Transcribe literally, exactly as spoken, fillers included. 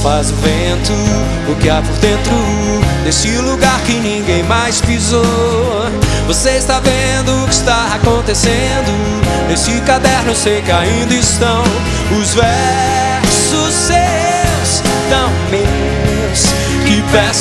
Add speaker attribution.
Speaker 1: faz o vento, o que há por dentro deste lugar que ninguém mais pisou. Você está vendo o que está acontecendo? Neste caderno eu sei que ainda estão os versos seus, tão meus, que peço